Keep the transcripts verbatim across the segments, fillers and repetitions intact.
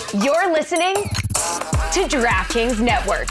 You're listening to DraftKings Network.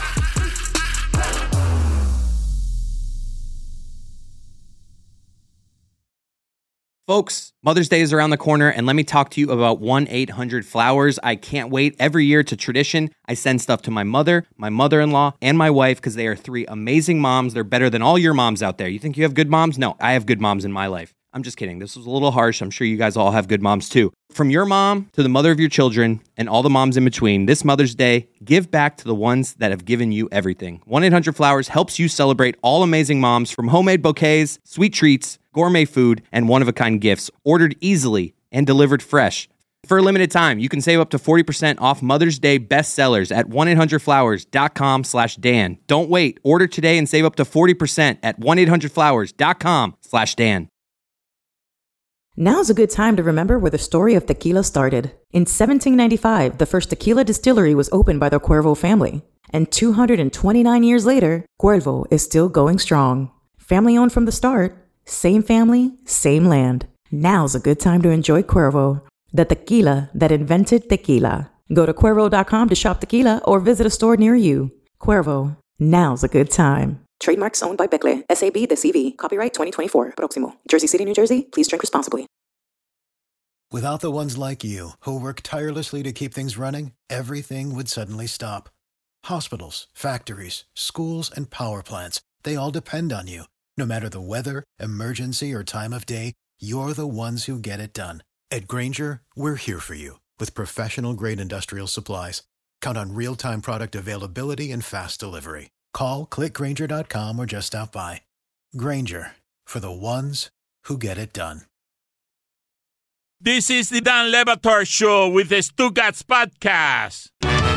Folks, Mother's Day is around the corner, and let me talk to you about one eight hundred flowers. I can't wait. Every year, it's a tradition. I send stuff to my mother, my mother-in-law, and my wife because they are three amazing moms. They're better than all your moms out there. You think you have good moms? No, I have good moms in my life. I'm just kidding. This was a little harsh. I'm sure you guys all have good moms too. From your mom to the mother of your children and all the moms in between, this Mother's Day, give back to the ones that have given you everything. one eight hundred flowers helps you celebrate all amazing moms, from homemade bouquets, sweet treats, gourmet food, and one-of-a-kind gifts, ordered easily and delivered fresh. For a limited time, you can save up to forty percent off Mother's Day bestsellers at one eight hundred flowers dot com slash Dan. Don't wait. Order today and save up to forty percent at one eight hundred flowers dot com slash Dan. Now's a good time to remember where the story of tequila started. In seventeen ninety-five, the first tequila distillery was opened by the Cuervo family. And two hundred twenty-nine years later, Cuervo is still going strong. Family owned from the start, same family, same land. Now's a good time to enjoy Cuervo, the tequila that invented tequila. Go to Cuervo dot com to shop tequila or visit a store near you. Cuervo, now's a good time. Trademarks owned by Becle, S A B de C V. Copyright twenty twenty-four. Proximo. Jersey City, New Jersey. Please drink responsibly. Without the ones like you, who work tirelessly to keep things running, everything would suddenly stop. Hospitals, factories, schools, and power plants, they all depend on you. No matter the weather, emergency, or time of day, you're the ones who get it done. At Grainger, we're here for you with professional-grade industrial supplies. Count on real-time product availability and fast delivery. Call, click Grainger dot com, or just stop by. Grainger, for the ones who get it done. This is the Dan Le Batard Show with the Stugats Podcast.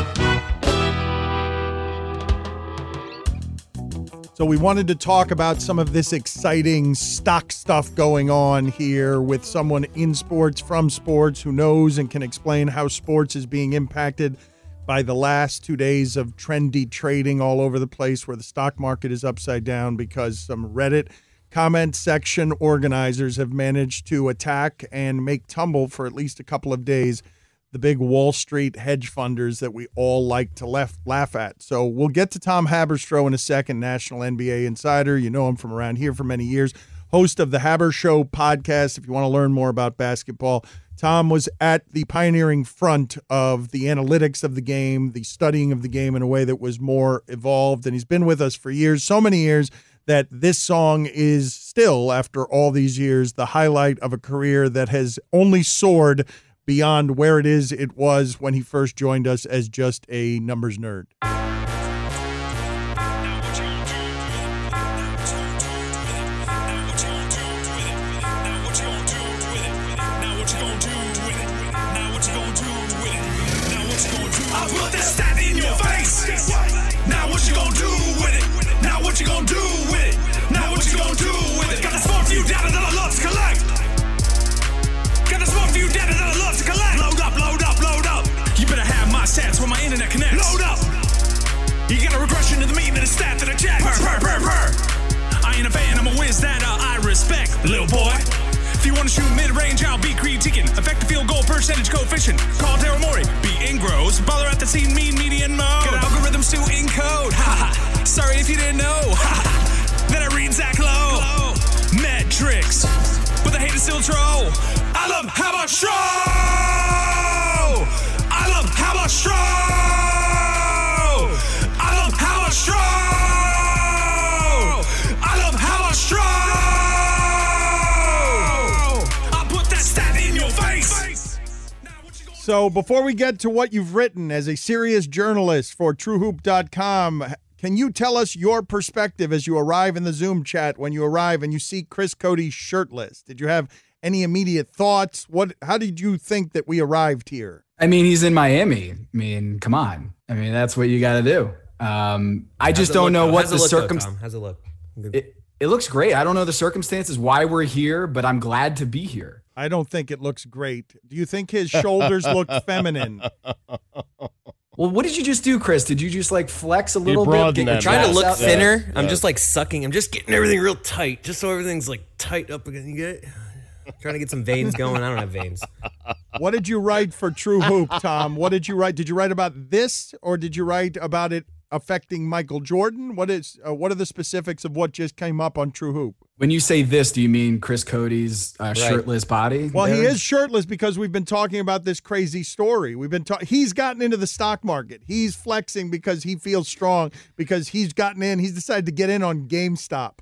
So we wanted to talk about some of this exciting stock stuff going on here with someone in sports, from sports, who knows and can explain how sports is being impacted by the last two days of trendy trading all over the place, where the stock market is upside down because some Reddit comment section organizers have managed to attack and make tumble for at least a couple of days the big Wall Street hedge funders that we all like to laugh, laugh at. So we'll get to Tom Haberstroh in a second, national N B A insider. You know him from around here for many years, host of the Haber Show podcast. If you want to learn more about basketball, Tom was at the pioneering front of the analytics of the game, the studying of the game in a way that was more evolved, and he's been with us for years, so many years, that this song is still, after all these years, the highlight of a career that has only soared beyond where it is it was when he first joined us as just a numbers nerd. Now what you gonna do with it? Now what you gonna do with it? Now what you gonna do with it? Got the smart few data that I love to collect. Got the smart few data that I love to collect. Load up, load up, load up. You better have my stats where my internet connects. Load up. You got a regression to the mean and the stat that I check. Purr, purr, purr, purr. I ain't a fan, I'm a whiz that uh, I respect, little boy. If you want to shoot mid-range, I'll be critiquing. Effective field goal percentage coefficient. Call Daryl Morey. Be engrossed. Baller at the scene, mean median mode. Got algorithms to encode. Ha ha. Sorry if you didn't know. Ha ha. Then I read Zach Lowe. Metrics. But the haters still troll. I love Haberstroh. I love Haberstroh. I love Haberstroh. I love Haberstroh. So before we get to what you've written as a serious journalist for True Hoop dot com, can you tell us your perspective as you arrive in the Zoom chat when you arrive and you see Chris Cote shirtless? Did you have any immediate thoughts? What? How did you think that we arrived here? I mean, he's in Miami. I mean, come on. I mean, that's what you got to do. Um, I How's just don't look, know though? what How's the it look, circumstances. How's it look? It, it looks great. I don't know the circumstances why we're here, but I'm glad to be here. I don't think it looks great. Do you think his shoulders look feminine? Well, what did you just do, Chris? Did you just like flex a little bit? I'm trying to look out? thinner. Yeah. I'm Yeah. just like sucking. I'm just getting everything real tight, just so everything's like tight up again. You get it? Trying to get some veins going. I don't have veins. What did you write for True Hoop, Tom? What did you write? Did you write about this, or did you write about it affecting Michael Jordan? What is? Uh, what are the specifics of what just came up on True Hoop? When you say this, do you mean Chris Cody's uh, right. shirtless body? Well, there? he is shirtless because we've been talking about this crazy story. We've been talking. He's gotten into the stock market. He's flexing because he feels strong, because he's gotten in. He's decided to get in on GameStop.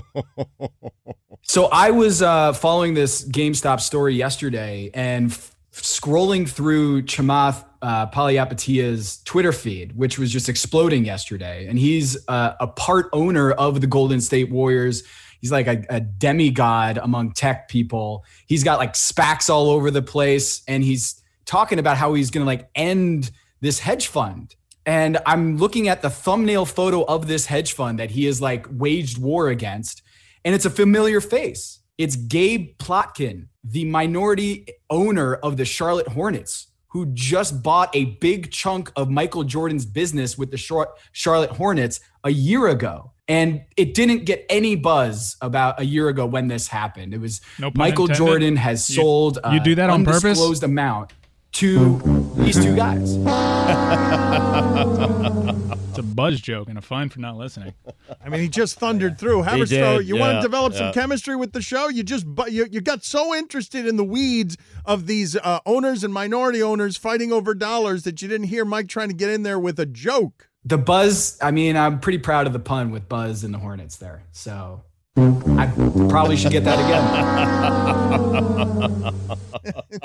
So I was uh, following this GameStop story yesterday and f- scrolling through Chamath uh, Palihapitiya's Twitter feed, which was just exploding yesterday. And he's uh, a part owner of the Golden State Warriors. He's like a, a demigod among tech people. He's got like SPACs all over the place. And he's talking about how he's going to like end this hedge fund. And I'm looking at the thumbnail photo of this hedge fund that he has like waged war against. And it's a familiar face. It's Gabe Plotkin, the minority owner of the Charlotte Hornets, who just bought a big chunk of Michael Jordan's business with the Charlotte Hornets a year ago. And it didn't get any buzz about a year ago when this happened. It was no Michael intended. Jordan has sold you, you do that uh, on purpose? undisclosed amount to these two guys. It's a buzz joke and a fine for not listening. I mean, he just thundered through. Haberstroh, you yeah, want to develop yeah. some chemistry with the show? You just you, you got so interested in the weeds of these uh, owners and minority owners fighting over dollars that you didn't hear Mike trying to get in there with a joke. The buzz, I mean, I'm pretty proud of the pun with Buzz and the Hornets there. So I probably should get that again.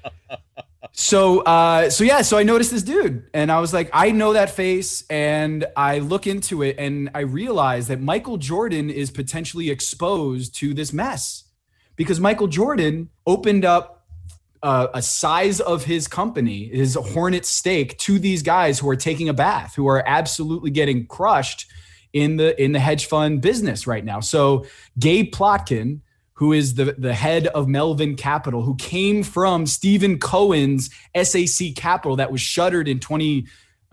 So, uh, so yeah, so I noticed this dude and I was like, I know that face, and I look into it and I realize that Michael Jordan is potentially exposed to this mess because Michael Jordan opened up uh, a size of his company, his Hornet stake, to these guys who are taking a bath, who are absolutely getting crushed in the, in the hedge fund business right now. So Gabe Plotkin, who is the, the head of Melvin Capital, who came from Stephen Cohen's S A C Capital that was shuttered in twenty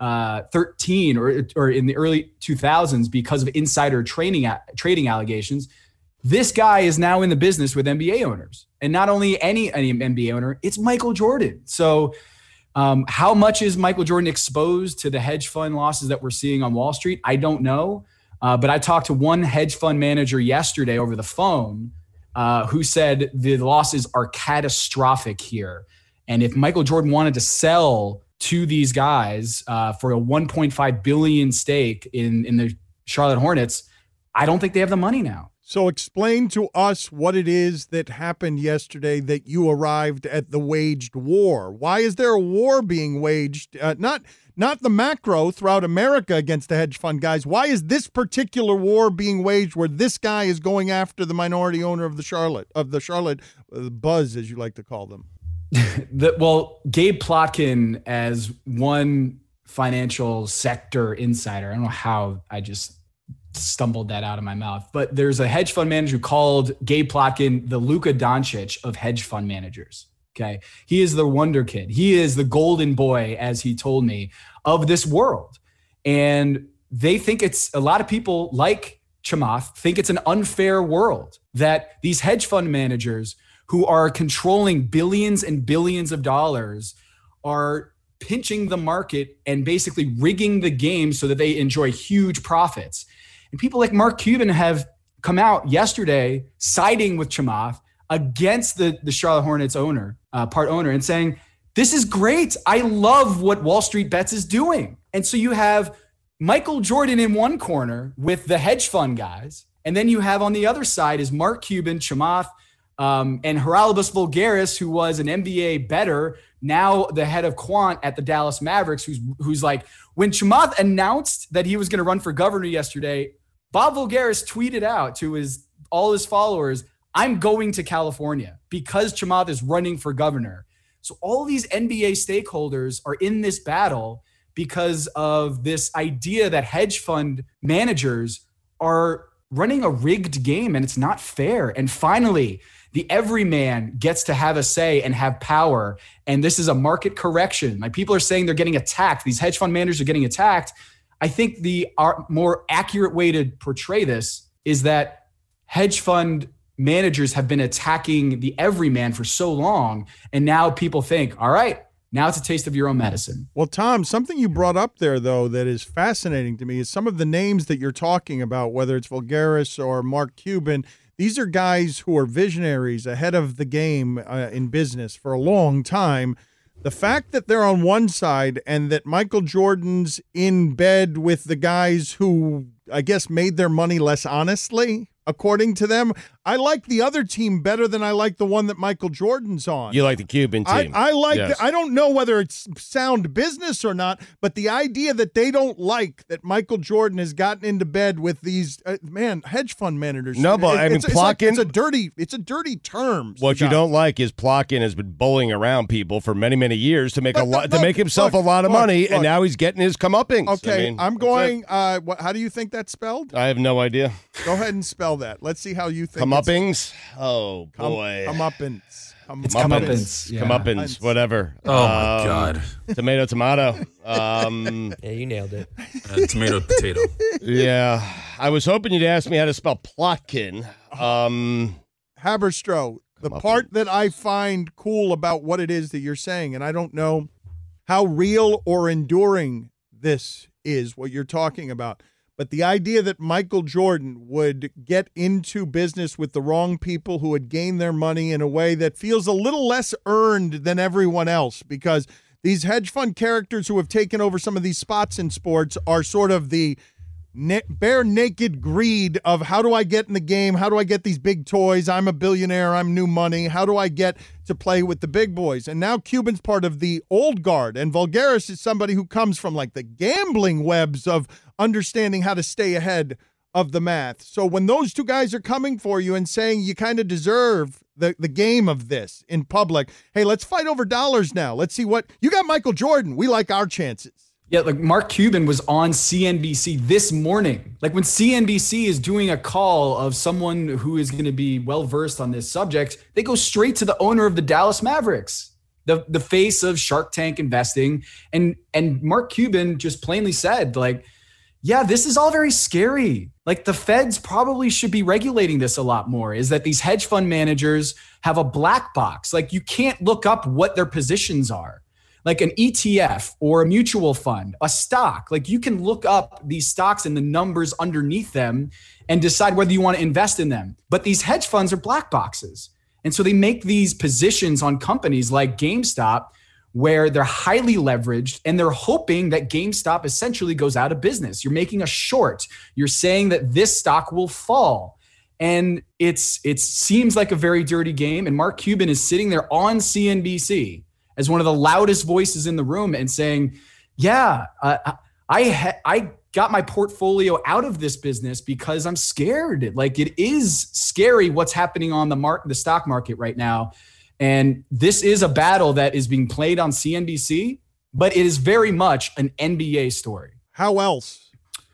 thirteen or, or in the early two thousands because of insider trading, trading allegations. This guy is now in the business with N B A owners. And not only any, any N B A owner, it's Michael Jordan. So um, how much is Michael Jordan exposed to the hedge fund losses that we're seeing on Wall Street? I don't know. Uh, but I talked to one hedge fund manager yesterday over the phone Uh, who said the losses are catastrophic here. And if Michael Jordan wanted to sell to these guys uh, for a one point five billion dollars stake in, in the Charlotte Hornets, I don't think they have the money now. So explain to us what it is that happened yesterday that you arrived at the waged war. Why is there a war being waged? Uh, not not the macro throughout America against the hedge fund guys. Why is this particular war being waged where this guy is going after the minority owner of the Charlotte, of the Charlotte uh, Buzz, as you like to call them? the, well, Gabe Plotkin, as one financial sector insider, I don't know how I just stumbled that out of my mouth, but there's a hedge fund manager who called Gabe Plotkin the Luka Doncic of hedge fund managers. Okay. He is the wonder kid. He is the golden boy, as he told me, of this world. And they think it's, a lot of people like Chamath think it's an unfair world that these hedge fund managers who are controlling billions and billions of dollars are pinching the market and basically rigging the game so that they enjoy huge profits. And people like Mark Cuban have come out yesterday siding with Chamath against the, the Charlotte Hornets owner, uh, part owner, and saying, this is great. I love what Wall Street Bets is doing. And so you have Michael Jordan in one corner with the hedge fund guys. And then you have on the other side is Mark Cuban, Chamath, um, and Haralabos Voulgaris, who was an N B A bettor, now the head of quant at the Dallas Mavericks, who's who's like, when Chamath announced that he was going to run for governor yesterday, Bob Voulgaris tweeted out to his all his followers, I'm going to California because Chamath is running for governor. So all these N B A stakeholders are in this battle because of this idea that hedge fund managers are running a rigged game and it's not fair. And finally, the everyman gets to have a say and have power. And this is a market correction. Like, people are saying they're getting attacked. These hedge fund managers are getting attacked. I think the more accurate way to portray this is that hedge fund managers have been attacking the everyman for so long. And now people think, all right, now it's a taste of your own medicine. Well, Tom, something you brought up there, though, that is fascinating to me is some of the names that you're talking about, whether it's Voulgaris or Mark Cuban. These are guys who are visionaries ahead of the game uh, in business for a long time. The fact that they're on one side and that Michael Jordan's in bed with the guys who, I guess, made their money less honestly, according to them. I like the other team better than I like the one that Michael Jordan's on. You like the Cuban team. I, I like. Yes. The, I don't know whether it's sound business or not, but the idea that they don't like that Michael Jordan has gotten into bed with these uh, man hedge fund managers. No, but it, I mean, it's, it's, like, Plotkin. it's a dirty. It's a dirty term. What you don't like is Plotkin has been bullying around people for many, many years to make But a lot the- to make himself look, a lot of look, money, look. and now he's getting his comeuppings. Okay, I mean, I'm that's going. it. Uh, what, how do you think that's spelled? I have no idea. Go ahead and spell that. Let's see how you think. it's- Comeuppings. Oh Come, boy. comeuppance. Come, It's Comeuppance. comeuppance, yeah. Comeuppance, whatever. Oh, my Um, God. Tomato, tomato. Um, Yeah, you nailed it. Uh, tomato, potato. yeah. I was hoping you'd ask me how to spell Plotkin. Um, Haberstroh, the Comeuppance. part that I find cool about what it is that you're saying, and I don't know how real or enduring this is, what you're talking about, but the idea that Michael Jordan would get into business with the wrong people who had gained their money in a way that feels a little less earned than everyone else, because these hedge fund characters who have taken over some of these spots in sports are sort of the na- bare naked greed of how do I get in the game? How do I get these big toys? I'm a billionaire. I'm new money. How do I get to play with the big boys? And now Cuban's part of the old guard, and Voulgaris is somebody who comes from like the gambling webs of understanding how to stay ahead of the math. So when those two guys are coming for you and saying you kind of deserve the, the game of this in public, hey, let's fight over dollars now. Let's see what you got. Michael Jordan. We like our chances. Yeah, like Mark Cuban was on C N B C this morning. Like when C N B C is doing a call of someone who is going to be well-versed on this subject, they go straight to the owner of the Dallas Mavericks, the, the face of Shark Tank investing. And, and Mark Cuban just plainly said, like, yeah, this is all very scary. Like the feds probably should be regulating this a lot more, is that these hedge fund managers have a black box. Like you can't look up what their positions are. Like an E T F or a mutual fund, a stock, like you can look up these stocks and the numbers underneath them and decide whether you want to invest in them. But these hedge funds are black boxes. And so they make these positions on companies like GameStop where they're highly leveraged and they're hoping that GameStop essentially goes out of business. You're making a short. You're saying that this stock will fall. And it's it seems like a very dirty game. And Mark Cuban is sitting there on C N B C as one of the loudest voices in the room and saying, yeah, uh, I ha- I got my portfolio out of this business because I'm scared. Like it is scary what's happening on the mar- the stock market right now. And this is a battle that is being played on C N B C, but it is very much an N B A story. How else?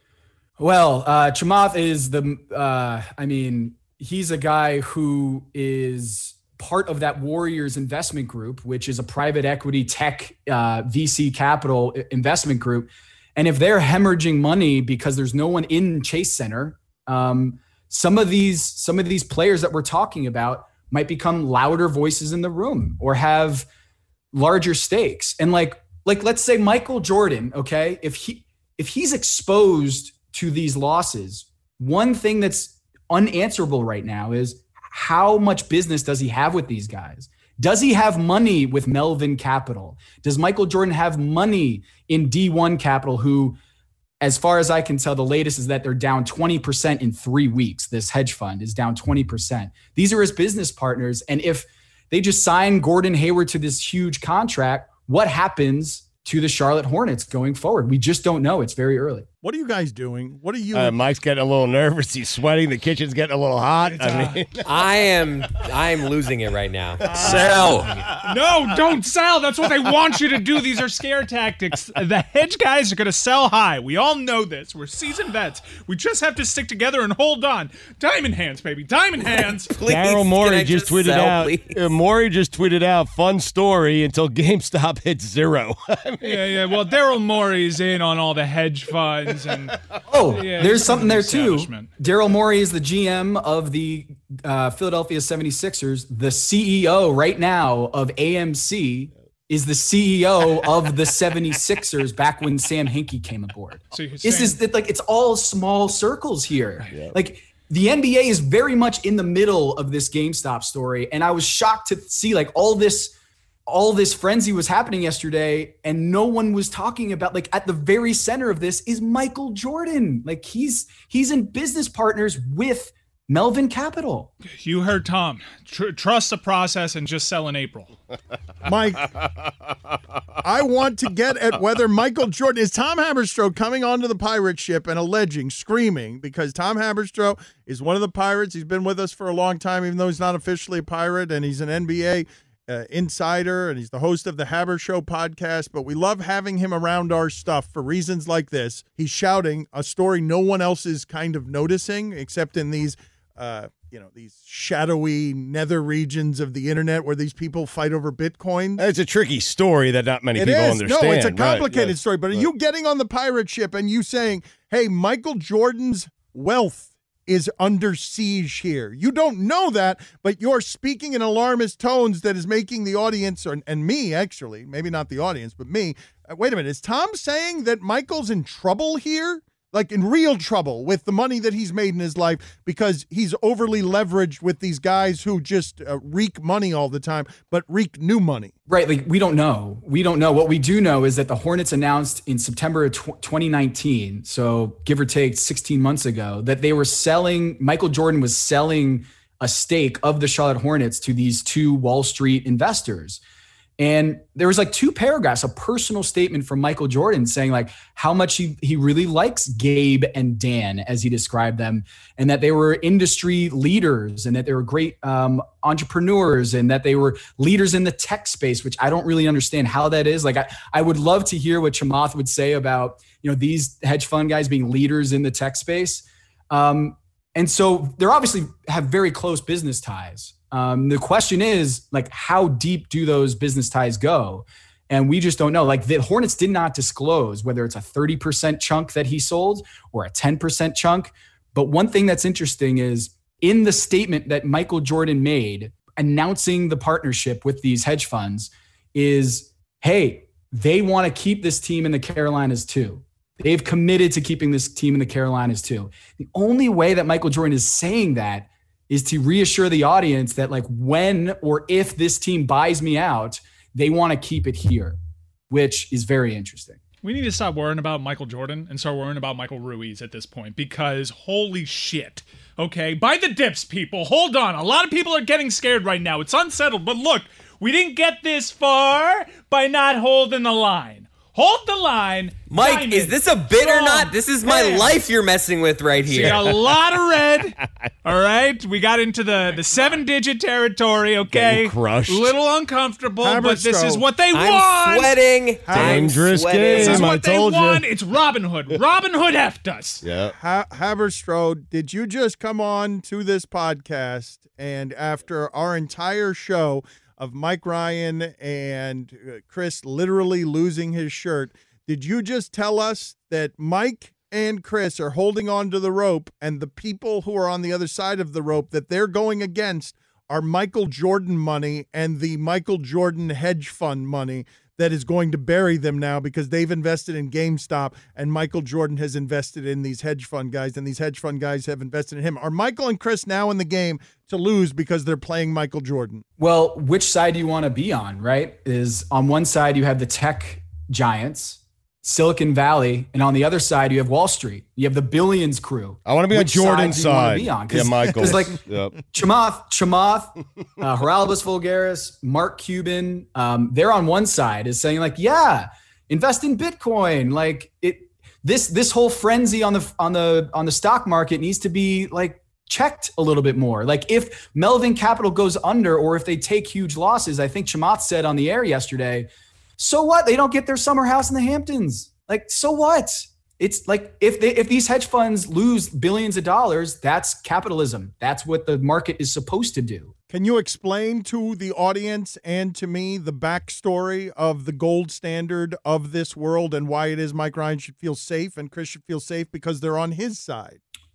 Well, uh, Chamath is the, uh, I mean, he's a guy who is part of that Warriors investment group, which is a private equity tech uh, V C capital investment group. And if they're hemorrhaging money because there's no one in Chase Center, um, some of these some of these players that we're talking about might become louder voices in the room or have larger stakes. And like like let's say Michael Jordan, okay, if he if he's exposed to these losses, one thing that's unanswerable right now is how much business does he have with these guys? Does he have money with Melvin Capital? Does Michael Jordan have money in D one Capital, who, as far as I can tell, the latest is that they're down twenty percent in three weeks. This hedge fund is down twenty percent. These are his business partners. And if they just sign Gordon Hayward to this huge contract, what happens to the Charlotte Hornets going forward? We just don't know. It's very early. What are you guys doing? What are you? Uh, Mike's getting a little nervous. He's sweating. The kitchen's getting a little hot. I mean, I am I am losing it right now. Sell. No, don't sell. That's what they want you to do. These are scare tactics. The hedge guys are going to sell high. We all know this. We're seasoned vets. We just have to stick together and hold on. Diamond hands, baby. Diamond hands. Please, Daryl can Morey I just, just tweeted sell, out. please? Uh, Morey just tweeted out. Fun story until GameStop hits zero. I mean, Yeah, yeah. Well, Daryl Morey's in on all the hedge funds and Oh, Yeah, there's he's something there too. establishment. Daryl Morey is the G M of the uh, Philadelphia seventy-sixers, the C E O right now of A M C is the C E O of the seventy-sixers back when Sam Hinkie came aboard. So this saying- is like, it's all small circles here. Yeah. Like the N B A is very much in the middle of this GameStop story. And I was shocked to see like all this, all this frenzy was happening yesterday and no one was talking about, like, at the very center of this is Michael Jordan. Like he's, he's in business partners with Melvin Capital. You heard Tom. Tr- trust the process and just sell in April. Mike, I want to get at whether Michael Jordan, is Tom Haberstroh coming onto the pirate ship and alleging, screaming, because Tom Haberstroh is one of the pirates. He's been with us for a long time, even though he's not officially a pirate, and he's an N B A uh, insider, and he's the host of the Haber Show podcast, but we love having him around our stuff for reasons like this. He's shouting a story no one else is kind of noticing, except in these Uh, you know, these shadowy nether regions of the internet where these people fight over Bitcoin. It's a tricky story that not many it people is. understand. No, it's a complicated right, yes. story. But are right. you getting on the pirate ship and you saying, hey, Michael Jordan's wealth is under siege here? You don't know that, but you're speaking in alarmist tones that is making the audience, or, and me actually, maybe not the audience, but me. Uh, wait a minute. Is Tom saying that Michael's in trouble here? Like in real trouble with the money that he's made in his life because he's overly leveraged with these guys who just uh, reek money all the time, but reek new money. Right. Like we don't know. We don't know. What we do know is that the Hornets announced in September of twenty nineteen, so give or take sixteen months ago, that they were selling, Michael Jordan was selling a stake of the Charlotte Hornets to these two Wall Street investors. And there was like two paragraphs, a personal statement from Michael Jordan saying like how much he, he really likes Gabe and Dan, as he described them, and that they were industry leaders and that they were great um, entrepreneurs and that they were leaders in the tech space, which I don't really understand how that is. Like I, I would love to hear what Chamath would say about, you know, these hedge fund guys being leaders in the tech space. Um, and so they're obviously have very close business ties. Um, the question is, like, how deep do those business ties go? And we just don't know. Like, the Hornets did not disclose whether it's a thirty percent chunk that he sold or a ten percent chunk. But one thing that's interesting is in the statement that Michael Jordan made announcing the partnership with these hedge funds is, hey, they want to keep this team in the Carolinas too. They've committed to keeping this team in the Carolinas too. The only way that Michael Jordan is saying that is to reassure the audience that like when or if this team buys me out, they want to keep it here, which is very interesting. We need to stop worrying about Michael Jordan and start worrying about Michael Ruiz at this point because holy shit. Okay, buy the dips, people. Hold on. A lot of people are getting scared right now. It's unsettled. But look, we didn't get this far by not holding the line. Hold the line. Mike, Diamond, is this a bid or not? This is my bam. life you're messing with right So here. you got a lot of red. All right. We got into the, the seven digit territory. Okay. Getting crushed. A little uncomfortable, but this Haberstroh. is what they I'm want. sweating. Dangerous I'm game. This is I what they told you. want. It's Robin Hood. Robin Hood effed us. Yeah. Ha- Haberstroh, did you just come on to this podcast and after our entire show of Mike Ryan and uh, Chris literally losing his shirt, did you just tell us that Mike and Chris are holding on to the rope and the people who are on the other side of the rope that they're going against are Michael Jordan money and the Michael Jordan hedge fund money that is going to bury them now because they've invested in GameStop and Michael Jordan has invested in these hedge fund guys and these hedge fund guys have invested in him? Are Michael and Chris now in the game to lose because they're playing Michael Jordan? Well, which side do you want to be on, right? Is on one side you have the tech giants, Silicon Valley, and on the other side you have Wall Street. You have the billions crew. I want to be on Which Jordan's side. Do you side. want to be Yeah, on? Michael. Because like Yep. Chamath, Chamath, uh, Haralabos Vulgaris, Mark Cuban, um, they're on one side is saying like, yeah, invest in Bitcoin. Like it, this this whole frenzy on the on the on the stock market needs to be like checked a little bit more. Like if Melvin Capital goes under or if they take huge losses, I think Chamath said on the air yesterday, so what? They don't get their summer house in the Hamptons. Like, so what? It's like if they if these hedge funds lose billions of dollars, that's capitalism. That's what the market is supposed to do. Can you explain to the audience and to me the backstory of the gold standard of this world and why it is Mike Ryan should feel safe and Chris should feel safe because they're on his side?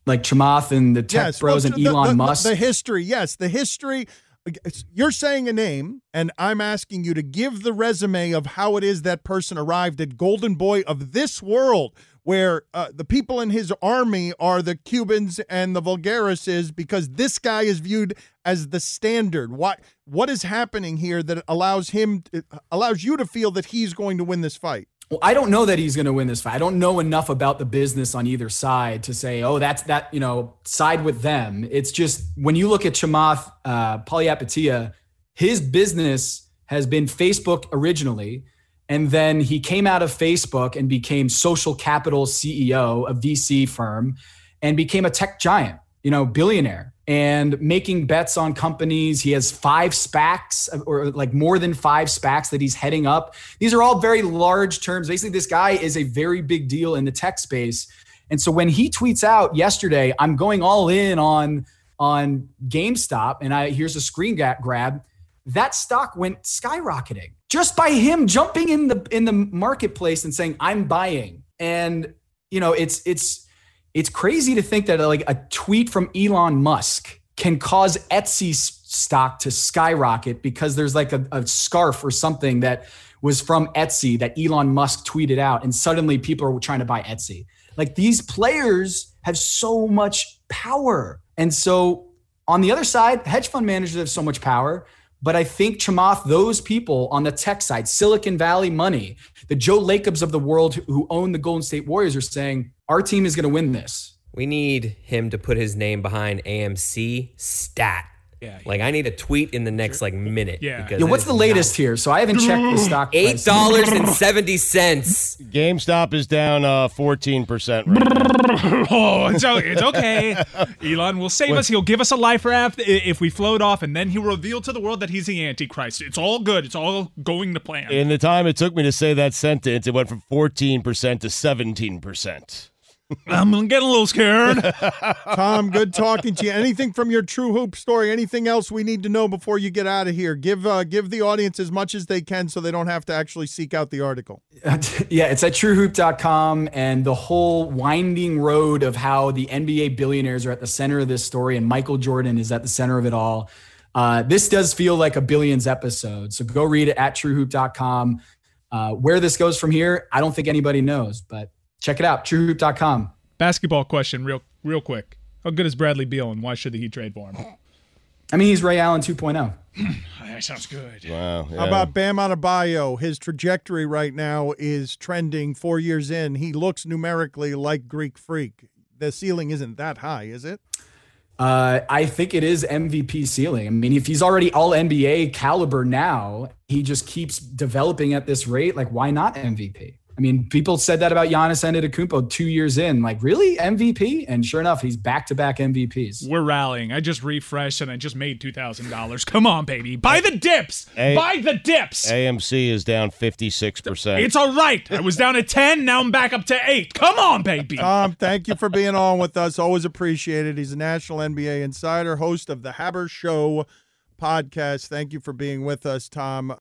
like Chamath and the tech yes, bros well, and the, Elon the, Musk. The history, yes, the history. You're saying a name, and I'm asking you to give the resume of how it is that person arrived at Golden Boy of this world, where uh, the people in his army are the Cubans and the Vulgarises, because this guy is viewed as the standard. What what is happening here that allows him allows you to feel that he's going to win this fight? Well, I don't know that he's going to win this fight. I don't know enough about the business on either side to say, oh, that's that, you know, side with them. It's just when you look at Chamath uh, Palihapitiya, his business has been Facebook originally. And then he came out of Facebook and became Social Capital C E O, a V C firm, and became a tech giant, you know, billionaire, and making bets on companies. He has five SPACs, or like more than five SPACs that he's heading up. These are all very large terms. Basically, this guy is a very big deal in the tech space. And so when he tweets out yesterday, I'm going all in on, on GameStop, and I here's a screen grab, that stock went skyrocketing just by him jumping in the in the marketplace and saying, I'm buying. And, you know, it's it's it's crazy to think that like a tweet from Elon Musk can cause Etsy stock to skyrocket because there's like a, a scarf or something that was from Etsy that Elon Musk tweeted out, and suddenly people are trying to buy Etsy. Like, these players have so much power. And so on the other side, hedge fund managers have so much power. But I think Chamath, those people on the tech side, Silicon Valley money, the Joe Lacobs of the world who own the Golden State Warriors, are saying, our team is going to win this. We need him to put his name behind A M C stat. Yeah, like, I need a tweet in the next like minute. Yeah. Yeah. What's the latest here? So I haven't checked the stock price. Eight dollars and seventy cents. GameStop is down uh, fourteen percent right now. Oh, it's, it's okay. Elon will save us. He'll give us a life raft if we float off, and then he'll reveal to the world that he's the Antichrist. It's all good. It's all going to plan. In the time it took me to say that sentence, it went from fourteen percent to seventeen percent. I'm getting a little scared. Tom, good talking to you. Anything from your True Hoop story? Anything else we need to know before you get out of here? Give uh, give the audience as much as they can so they don't have to actually seek out the article. Yeah, it's at true hoop dot com, and the whole winding road of how the N B A billionaires are at the center of this story, and Michael Jordan is at the center of it all. Uh, this does feel like a Billions episode, so go read it at true hoop dot com. Uh, where this goes from here, I don't think anybody knows, but check it out, true hoop dot com. Basketball question, real real quick. How good is Bradley Beal, and why should the Heat trade for him? I mean, he's Ray Allen two point oh. That sounds good. Wow. Yeah. How about Bam Adebayo? His trajectory right now is trending four years in. He looks numerically like Greek Freak. The ceiling isn't that high, is it? Uh, I think it is M V P ceiling. I mean, if he's already all N B A caliber now, he just keeps developing at this rate. Like, why not M V P? I mean, people said that about Giannis Antetokounmpo two years in. Like, really? M V P? And sure enough, he's back-to-back M V Ps. We're rallying. I just refreshed, and I just made two thousand dollars. Come on, baby. Buy the dips. A- Buy the dips. A M C is down fifty-six percent. It's all right. I was down at ten. Now I'm back up to eight. Come on, baby. Tom, thank you for being on with us. Always appreciated. He's a national N B A insider, host of the Haber Show podcast. Thank you for being with us, Tom.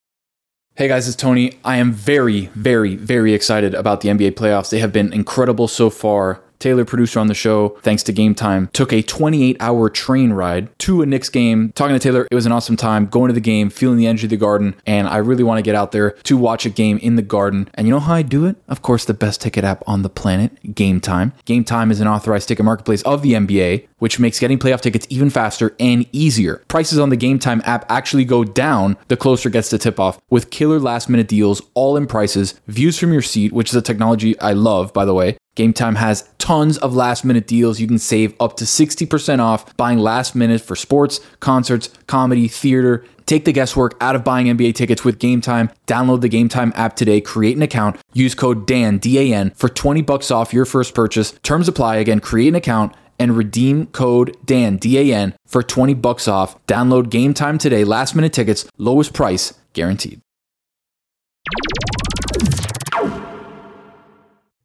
Hey guys, it's Tony. I am very, very, very excited about the N B A playoffs. They have been incredible so far. Taylor, producer on the show, thanks to Game Time, took a twenty-eight hour train ride to a Knicks game. Talking to Taylor, it was an awesome time going to the game, feeling the energy of the Garden, and I really want to get out there to watch a game in the Garden. And you know how I do it? Of course, the best ticket app on the planet, Game Time. Game Time is an authorized ticket marketplace of the N B A, which makes getting playoff tickets even faster and easier. Prices on the Game Time app actually go down the closer it gets to tip-off, with killer last-minute deals, all-in prices, views from your seat, which is a technology I love, by the way. Game Time has tons of last-minute deals. You can save up to sixty percent off buying last minute for sports, concerts, comedy, theater. Take the guesswork out of buying N B A tickets with Game Time. Download the Game Time app today, create an account, use code Dan, D A N, for twenty bucks off your first purchase. Terms apply. Again, create an account and redeem code Dan, D A N, for twenty bucks off. Download Game Time today. Last-minute tickets, lowest price, guaranteed.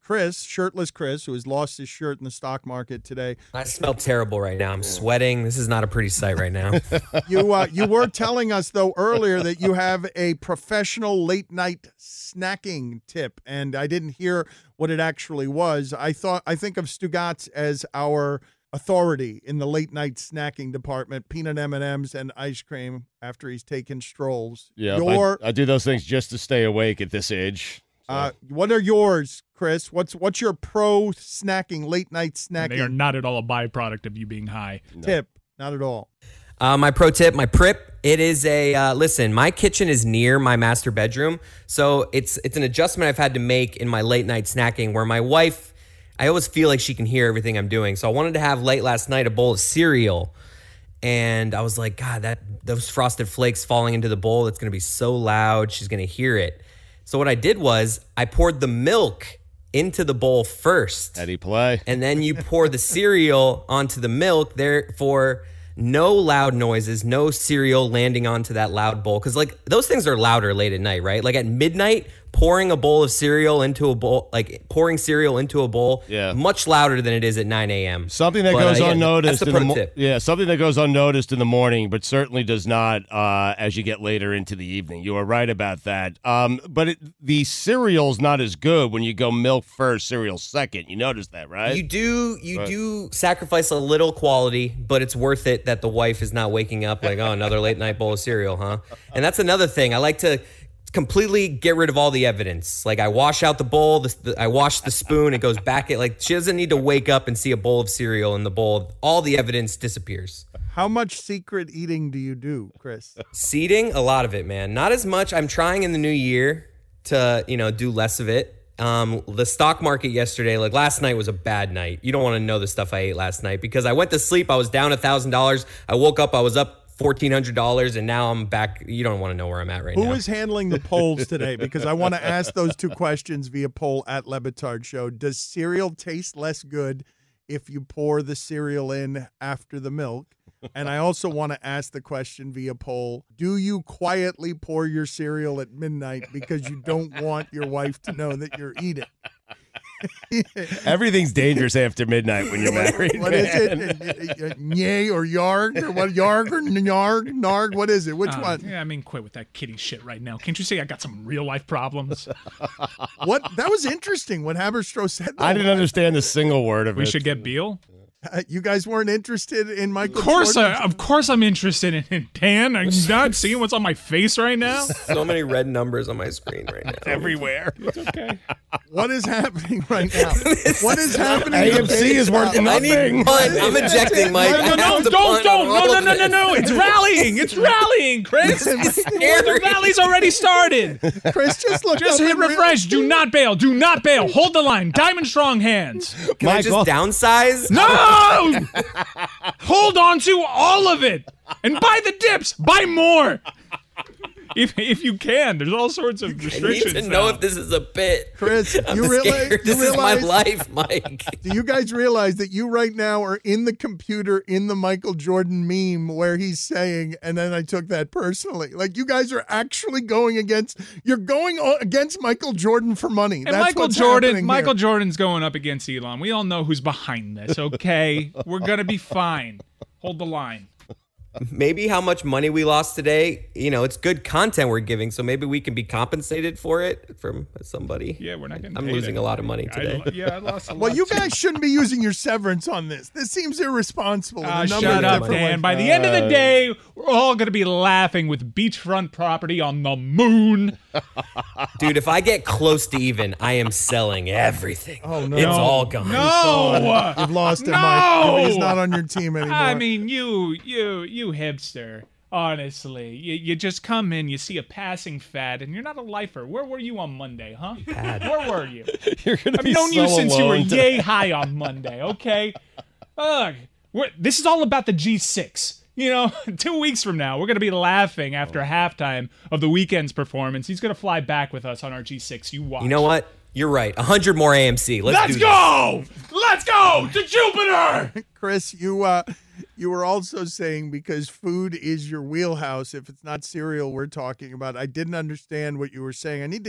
Chris, shirtless Chris, who has lost his shirt in the stock market today. I smell terrible right now. I'm sweating. This is not a pretty sight right now. You uh, you were telling us, though, earlier that you have a professional late-night snacking tip, and I didn't hear what it actually was. I thought I think of Stugatz as our authority in the late-night snacking department, peanut M and M's and ice cream after he's taken strolls. Yeah, Your, I, I do those things just to stay awake at this age. So. Uh, what are yours, Chris? What's what's your pro snacking, late night snacking? They are not at all a byproduct of you being high. Tip, not at all. Uh, my pro tip, my prep, it is a, uh, listen, my kitchen is near my master bedroom. So it's it's an adjustment I've had to make in my late night snacking where my wife, I always feel like she can hear everything I'm doing. So I wanted to have late last night a bowl of cereal. And I was like, God, that those frosted flakes falling into the bowl, that's going to be so loud. She's going to hear it. So what I did was I poured the milk into the bowl first. How do you play? And then you pour the cereal onto the milk. Therefore, no loud noises, no cereal landing onto that loud bowl. Because like those things are louder late at night, right? Like at midnight, pouring a bowl of cereal into a bowl, like pouring cereal into a bowl, yeah, much louder than it is at nine a.m. Something that but, goes uh, yeah, unnoticed. That's the in pro the mo- tip. Yeah, something that goes unnoticed in the morning, but certainly does not uh, as you get later into the evening. You are right about that. Um, but it, the cereal's not as good when you go milk first, cereal second. You notice that, right? You do. You Right. do sacrifice a little quality, but it's worth it that the wife is not waking up like, oh, another late night bowl of cereal, huh? And that's another thing. I like to completely get rid of all the evidence. Like I wash out the bowl, the, the, I wash the spoon, it goes back. It like she doesn't need to wake up and see a bowl of cereal in the bowl. All the evidence disappears. How much secret eating do you do, Chris? Seeding, a lot of it, man. Not as much. I'm trying in the new year to, you know, do less of it. Um, the stock market yesterday, like last night was a bad night. You don't want to know the stuff I ate last night because I went to sleep. I was down a thousand dollars. I woke up, I was up fourteen hundred dollars, and now I'm back. You don't want to know where I'm at right Who now. Who is handling the polls today? Because I want to ask those two questions via poll at Le Batard Show. Does cereal taste less good if you pour the cereal in after the milk? And I also want to ask the question via poll, do you quietly pour your cereal at midnight because you don't want your wife to know that you're eating? Everything's dangerous after midnight when you're married. What is it? Yay or yarg? Or what? Yarg or yarg? Narg? What is it? Which Uh, one? Yeah, I mean, quit with that kitty shit right now. Can't you see I got some real life problems? What? That was interesting what Haberstroh said. I didn't understand a single word of we it. should get Beal. Uh, you guys weren't interested in Michael Of course, Jordan? I, of course, I'm interested in it. Dan, are you not seeing what's on my face right now? So many red numbers on my screen right now. Everywhere. It's okay. What is happening right now? What is happening? A M C is working I nothing. need punt. I'm ejecting, Mike. No, I no, have no, to don't, punt don't, on no, all no, of no, no, this. no. It's rallying. It's rallying, Chris. The rally's already started. Chris, just look Just up hit and re- refresh. Do not bail. Do not bail. Hold the line. Diamond strong hands. Can I Michael. just downsize? No! Hold on to all of it. And buy the dips. Buy more. If if you can. There's all sorts of I need restrictions to know now. if this is a bit. Chris, I'm you realize, scared. you This is my realize life, Mike. do you guys realize that you right now are in the computer in the Michael Jordan meme where he's saying, and then I took that personally. Like you guys are actually going against, you're going o- against Michael Jordan for money. And That's Michael what's Jordan, happening Michael here. Jordan's going up against Elon. We all know who's behind this, okay? We're going to be fine. Hold the line. Maybe how much money we lost today, you know, it's good content we're giving, so maybe we can be compensated for it from somebody. Yeah, we're not getting I'm paid losing a lot of money I- today. yeah, I lost a lot. Well, you too. guys shouldn't be using your severance on this. This seems irresponsible. in a Ah, number shut of up, different Dan. ways. By the end of the day, we're all going to be laughing with beachfront property on the moon. Dude, if I get close to even, I am selling everything. Oh, no. It's all gone. No! You've lost him, No! Mike. He's not on your team anymore. I mean, you, you, you hipster. Honestly, you, you just come in, you see a passing fad, and you're not a lifer. Where were you on Monday, huh? Where were you? You're gonna I've be known so you since you were alone. yay high on Monday, okay? Ugh. We're, this is all about the G six. You know, two weeks from now, we're going to be laughing after halftime of the weekend's performance. He's going to fly back with us on our G six. You watch. You know what? You're right. one hundred more A M C. Let's, Let's do go! Let's go to Jupiter! Chris, you uh, you were also saying because food is your wheelhouse. If it's not cereal, we're talking about. I didn't understand what you were saying. I need to. I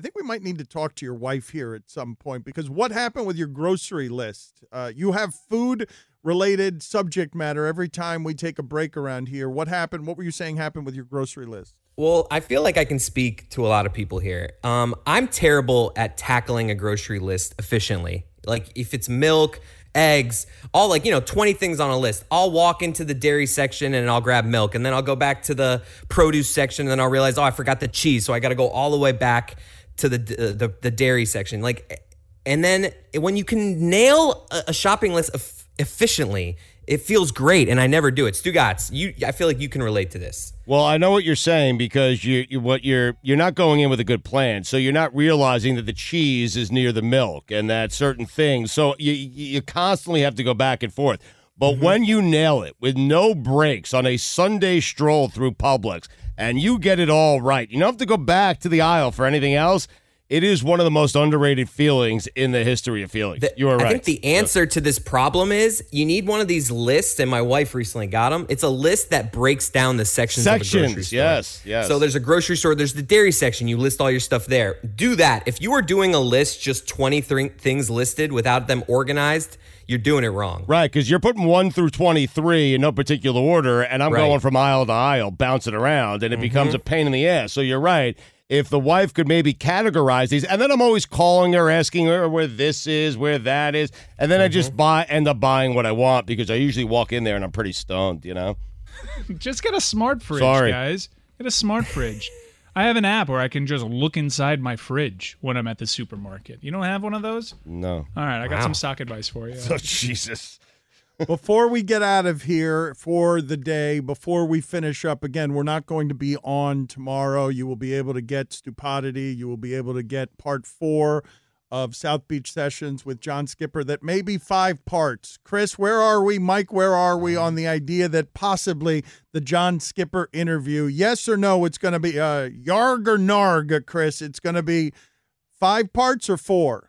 I think we might need to talk to your wife here at some point, because what happened with your grocery list? Uh, you have food-related subject matter every time we take a break around here. What happened? What were you saying happened with your grocery list? Well, I feel like I can speak to a lot of people here. Um, I'm terrible at tackling a grocery list efficiently. Like if it's milk, eggs, all like, you know, twenty things on a list. I'll walk into the dairy section and I'll grab milk, and then I'll go back to the produce section, and then I'll realize, oh, I forgot the cheese. So I got to go all the way back to the, the, the dairy section. Like, and then when you can nail a, a shopping list e- efficiently, it feels great, and I never do it. Stugotz, you, I feel like you can relate to this. Well, I know what you're saying, because you, you what you're you're not going in with a good plan, so you're not realizing that the cheese is near the milk and that certain things. So you you constantly have to go back and forth. But mm-hmm. when you nail it with no breaks on a Sunday stroll through Publix, and you get it all right, you don't have to go back to the aisle for anything else. It is one of the most underrated feelings in the history of feelings. The, you are right. I think the answer to this problem is you need one of these lists, and my wife recently got them. It's a list that breaks down the sections, sections of a grocery store. Yes, yes. So there's a grocery store, there's the dairy section. You list all your stuff there. Do that. If you are doing a list, just twenty-three things listed without them organized, you're doing it wrong. Right, because you're putting one through twenty-three in no particular order, and I'm Right. going from aisle to aisle, bouncing around, and it Mhm. becomes a pain in the ass. So you're right. If the wife could maybe categorize these, and then I'm always calling her, asking her where this is, where that is, and then mm-hmm. I just buy, end up buying what I want, because I usually walk in there and I'm pretty stoned, you know? Just get a smart fridge, Sorry. guys. Get a smart fridge. I have an app where I can just look inside my fridge when I'm at the supermarket. You don't have one of those? No. All right, I got Wow. some stock advice for you. Oh, Jesus. Before we get out of here for the day, before we finish up, again, we're not going to be on tomorrow. You will be able to get Stupidity. You will be able to get part four of South Beach Sessions with John Skipper. That may be five parts. Chris, where are we? Mike, where are we on the idea that possibly the John Skipper interview, yes or no, it's going to be uh, yarg or narg, Chris? It's going to be five parts or four?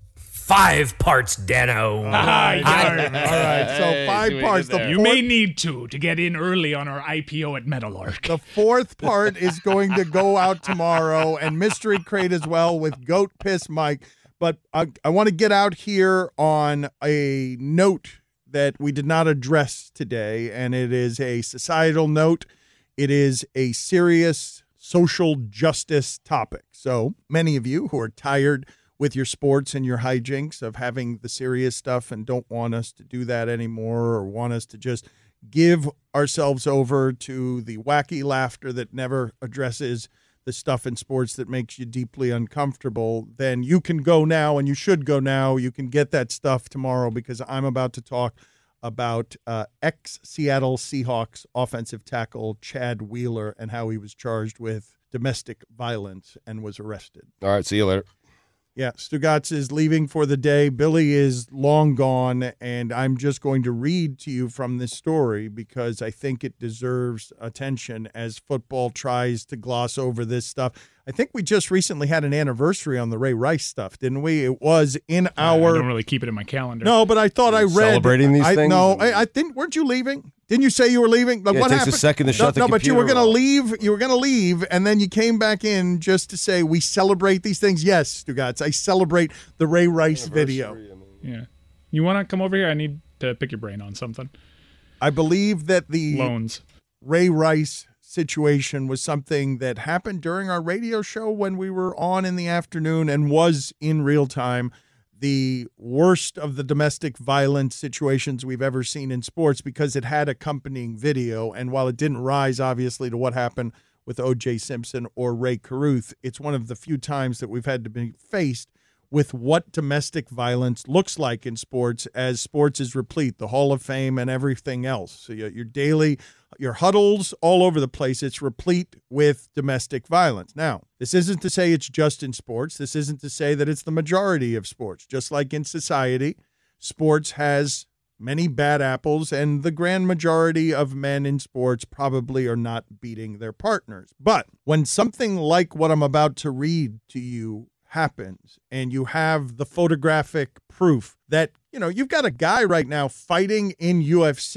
Five parts, Dano. Ah, yarg. All right, so five Hey, parts. The there. You fourth- may need to to get in early on our I P O at Metalark. The fourth part is going to go out tomorrow, and Mystery Crate as well with Goat Piss Mike. But I, I want to get out here on a note that we did not address today, and it is a societal note. It is a serious social justice topic. So many of you who are tired with your sports and your hijinks of having the serious stuff and don't want us to do that anymore, or want us to just give ourselves over to the wacky laughter that never addresses the stuff in sports that makes you deeply uncomfortable, then you can go now, and you should go now. You can get that stuff tomorrow, because I'm about to talk about uh, ex-Seattle Seahawks offensive tackle Chad Wheeler and how he was charged with domestic violence and was arrested. All right, see you later. Yeah, Stugotz is leaving for the day. Billy is long gone, and I'm just going to read to you from this story because I think it deserves attention as football tries to gloss over this stuff. I think we just recently had an anniversary on the Ray Rice stuff, didn't we? It was in our... I don't really keep it in my calendar. No, but I thought I read... Celebrating these I, things? No, I, I think... Weren't you leaving? Didn't you say you were leaving? Like, Yeah, it what takes a happened? second to no, shut the No, but you were computer going to off. leave. You were going to leave, and then you came back in just to say we celebrate these things. Yes, Stugotz, I celebrate the Ray Rice video. Yeah. You want to come over here? I need to pick your brain on something. I believe that the Loans. Ray Rice situation was something that happened during our radio show when we were on in the afternoon and was in real time the worst of the domestic violence situations we've ever seen in sports, because it had accompanying video. And while it didn't rise, obviously, to what happened with O J Simpson or Ray Caruth, it's one of the few times that we've had to be faced with what domestic violence looks like in sports, as sports is replete, the Hall of Fame and everything else. So your, your daily, your huddles all over the place, it's replete with domestic violence. Now, this isn't to say it's just in sports. This isn't to say that it's the majority of sports. Just like in society, sports has many bad apples, and the grand majority of men in sports probably are not beating their partners. But when something like what I'm about to read to you happens, and you have the photographic proof that, you know, you've got a guy right now fighting in U F C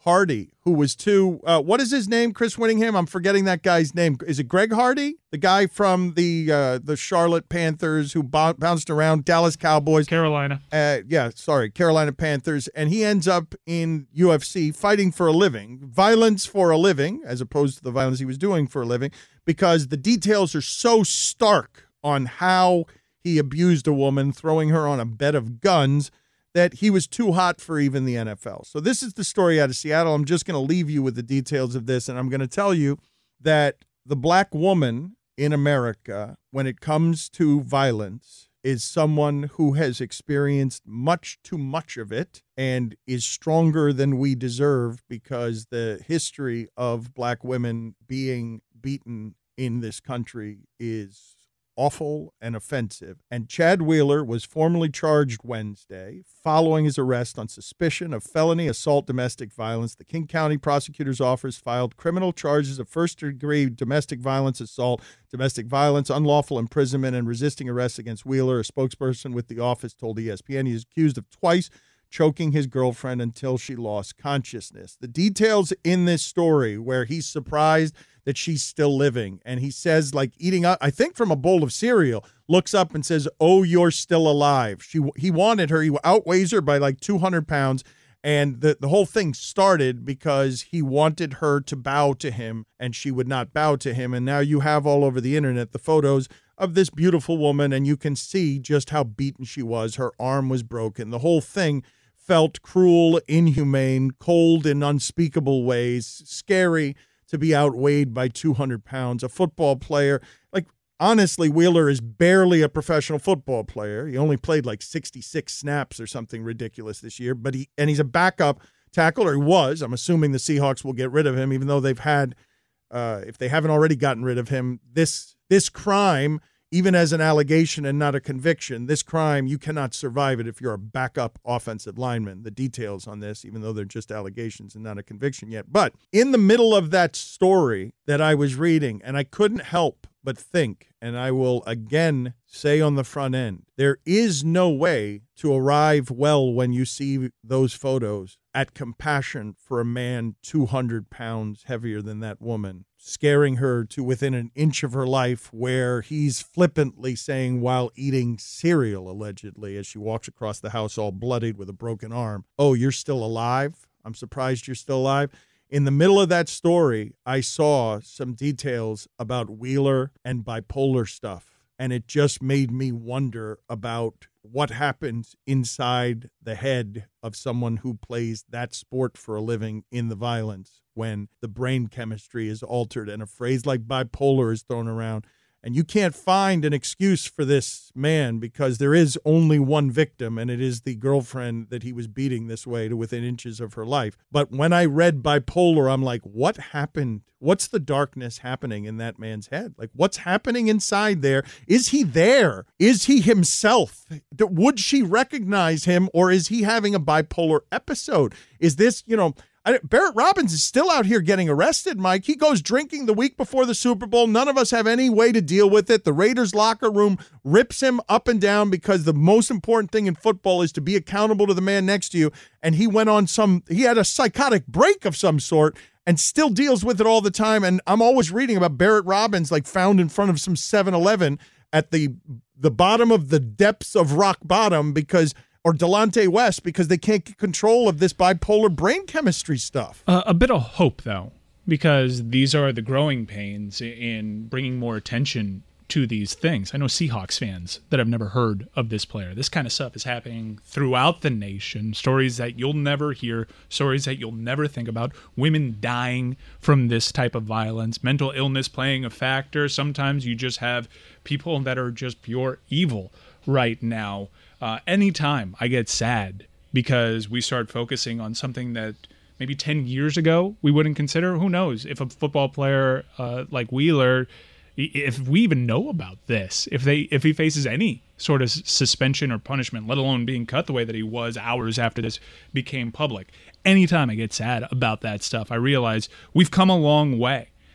Hardy, who was too, uh, what is his name, Chris Winningham? I'm forgetting that guy's name. Is it Greg Hardy? The guy from the uh, the Charlotte Panthers who b- bounced around, Dallas Cowboys. Carolina. Uh, yeah, sorry, Carolina Panthers. And he ends up in U F C fighting for a living, violence for a living, as opposed to the violence he was doing for a living, because the details are so stark on how he abused a woman, throwing her on a bed of guns, that he was too hot for even the N F L. So this is the story out of Seattle. I'm just going to leave you with the details of this, and I'm going to tell you that the black woman in America, when it comes to violence, is someone who has experienced much too much of it and is stronger than we deserve, because the history of black women being beaten in this country is awful and offensive. And Chad Wheeler was formally charged Wednesday following his arrest on suspicion of felony assault domestic violence. The King County Prosecutor's Office filed criminal charges of first-degree domestic violence assault, domestic violence, unlawful imprisonment, and resisting arrest against Wheeler. A spokesperson with the office told E S P N he is accused of twice choking his girlfriend until she lost consciousness. The details in this story, where he's surprised that she's still living, and he says, like eating up, I think from a bowl of cereal, looks up and says, "Oh, you're still alive." She, he wanted her. He outweighs her by like two hundred pounds. And the, the whole thing started because he wanted her to bow to him, and she would not bow to him. And now you have all over the internet the photos of this beautiful woman, and you can see just how beaten she was. Her arm was broken. The whole thing felt cruel, inhumane, cold in unspeakable ways, scary to be outweighed by two hundred pounds. A football player, like, honestly, Wheeler is barely a professional football player. He only played like sixty-six snaps or something ridiculous this year, but he, and he's a backup tackle, or he was. I'm assuming the Seahawks will get rid of him, even though they've had, uh, if they haven't already gotten rid of him, this, this crime, even as an allegation and not a conviction, this crime, you cannot survive it if you're a backup offensive lineman. The details on this, even though they're just allegations and not a conviction yet. But in the middle of that story that I was reading, and I couldn't help but think, and I will again say on the front end, there is no way to arrive well when you see those photos at compassion for a man two hundred pounds heavier than that woman, scaring her to within an inch of her life, where he's flippantly saying while eating cereal, allegedly, as she walks across the house all bloodied with a broken arm, "Oh, you're still alive? I'm surprised you're still alive." In the middle of that story, I saw some details about Wheeler and bipolar stuff, and it just made me wonder about what happens inside the head of someone who plays that sport for a living in the violence, when the brain chemistry is altered and a phrase like bipolar is thrown around. And you can't find an excuse for this man, because there is only one victim, and it is the girlfriend that he was beating this way to within inches of her life. But when I read bipolar, I'm like, what happened? What's the darkness happening in that man's head? Like, what's happening inside there? Is he there? Is he himself? Would she recognize him, or is he having a bipolar episode? Is this, you know... I, Barrett Robbins is still out here getting arrested, Mike. He goes drinking the week before the Super Bowl. None of us have any way to deal with it. The Raiders locker room rips him up and down, because the most important thing in football is to be accountable to the man next to you. And he went on some, he had a psychotic break of some sort and still deals with it all the time. And I'm always reading about Barrett Robbins, like found in front of some seven eleven at the the bottom of the depths of rock bottom, because or Delonte West, because they can't get control of this bipolar brain chemistry stuff. Uh, a bit of hope, though, because these are the growing pains in bringing more attention to these things. I know Seahawks fans that have never heard of this player. This kind of stuff is happening throughout the nation. Stories that you'll never hear, stories that you'll never think about, women dying from this type of violence, mental illness playing a factor. Sometimes you just have people that are just pure evil right now. Uh, anytime I get sad because we start focusing on something that maybe ten years ago we wouldn't consider, who knows if a football player uh, like Wheeler, if we even know about this, if they if he faces any sort of suspension or punishment, let alone being cut the way that he was hours after this became public. Anytime I get sad about that stuff, I realize we've come a long way.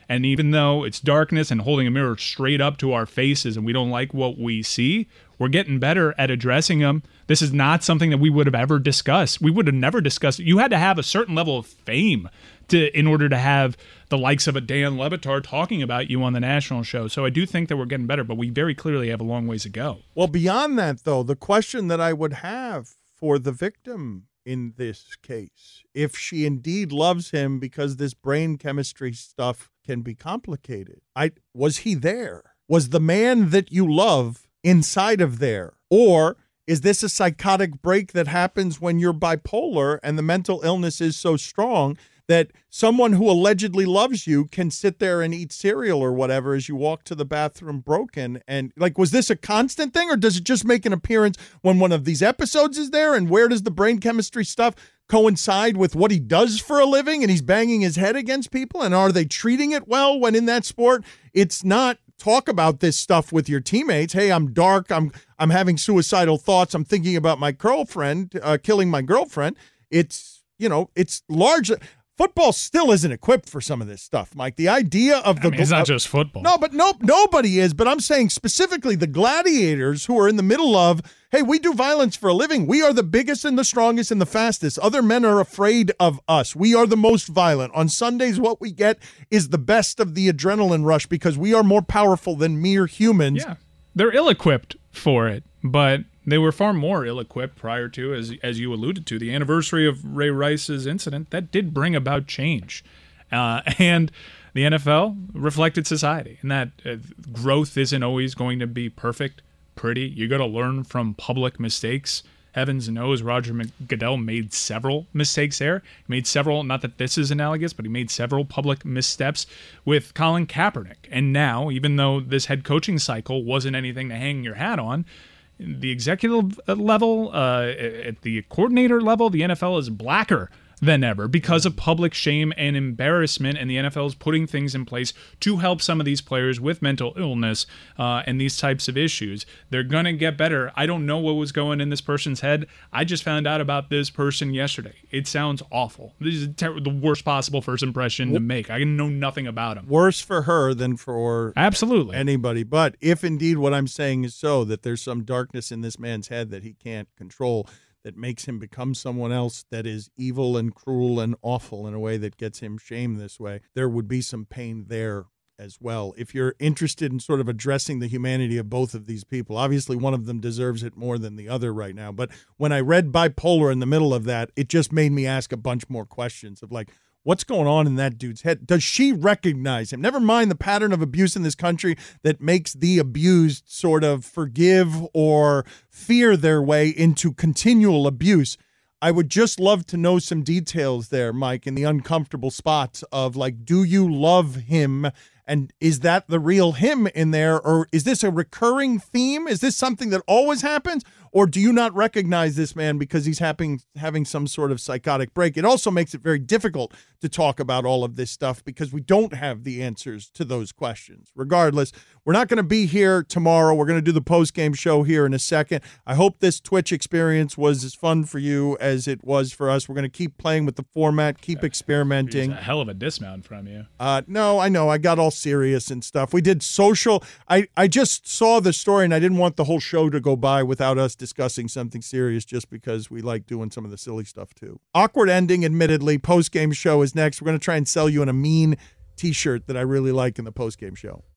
And even though it's darkness and holding a mirror straight up to our faces and we don't like what we see, we're getting better at addressing them. This is not something that we would have ever discussed. We would have never discussed it. You had to have a certain level of fame to in order to have the likes of a Dan Le Batard talking about you on the national show. So I do think that we're getting better, but we very clearly have a long ways to go. Well, beyond that, though, the question that I would have for the victim in this case, if she indeed loves him, because this brain chemistry stuff can be complicated, I was he there? Was the man that you love inside of there? Or is this a psychotic break that happens when you're bipolar and the mental illness is so strong that someone who allegedly loves you can sit there and eat cereal or whatever as you walk to the bathroom broken? And like, was this a constant thing, or does it just make an appearance when one of these episodes is there? And where does the brain chemistry stuff coincide with what he does for a living, and he's banging his head against people? And are they treating it well when in that sport it's not talk about this stuff with your teammates? Hey, I'm dark. I'm I'm having suicidal thoughts. I'm thinking about my girlfriend, uh, killing my girlfriend. It's, you know, it's largely. Football still isn't equipped for some of this stuff, Mike. The idea of the I mean, it's not just football. No, but no, nobody is. But I'm saying specifically the gladiators who are in the middle of, hey, we do violence for a living. We are the biggest and the strongest and the fastest. Other men are afraid of us. We are the most violent. On Sundays, what we get is the best of the adrenaline rush because we are more powerful than mere humans. Yeah, they're ill-equipped for it, but they were far more ill-equipped prior to, as as you alluded to, the anniversary of Ray Rice's incident. That did bring about change. Uh, and the N F L reflected society, and that uh, growth isn't always going to be perfect, pretty. You got to learn from public mistakes. Heavens knows Roger Goodell made several mistakes there. He made several, not that this is analogous, but he made several public missteps with Colin Kaepernick. And now, even though this head coaching cycle wasn't anything to hang your hat on, the executive level, uh, at the coordinator level, the N F L is blacker than ever because of public shame and embarrassment, and the N F L is putting things in place to help some of these players with mental illness uh, and these types of issues. They're going to get better. I don't know what was going in this person's head. I just found out about this person yesterday. It sounds awful. This is ter- the worst possible first impression to make. I know nothing about him. Worse for her than for absolutely anybody. But if indeed what I'm saying is so, that there's some darkness in this man's head that he can't control, that makes him become someone else that is evil and cruel and awful in a way that gets him shamed this way, there would be some pain there as well. If you're interested in sort of addressing the humanity of both of these people, obviously one of them deserves it more than the other right now. But when I read bipolar in the middle of that, it just made me ask a bunch more questions of like, what's going on in that dude's head? Does she recognize him? Never mind the pattern of abuse in this country that makes the abused sort of forgive or fear their way into continual abuse. I would just love to know some details there, Mike, in the uncomfortable spots of like, do you love him? And is that the real him in there? Or is this a recurring theme? Is this something that always happens? Or do you not recognize this man because he's having, having some sort of psychotic break? It also makes it very difficult to talk about all of this stuff because we don't have the answers to those questions. Regardless, we're not going to be here tomorrow. We're going to do the post-game show here in a second. I hope this Twitch experience was as fun for you as it was for us. We're going to keep playing with the format, keep experimenting. It's a hell of a dismount from you. Uh, no, I know. I got all serious and stuff. We did social. I, I just saw the story, and I didn't want the whole show to go by without us discussing something serious just because we like doing some of the silly stuff too. Awkward ending, admittedly. Post-game show is next. We're going to try and sell you in a mean t-shirt that I really like in the post-game show.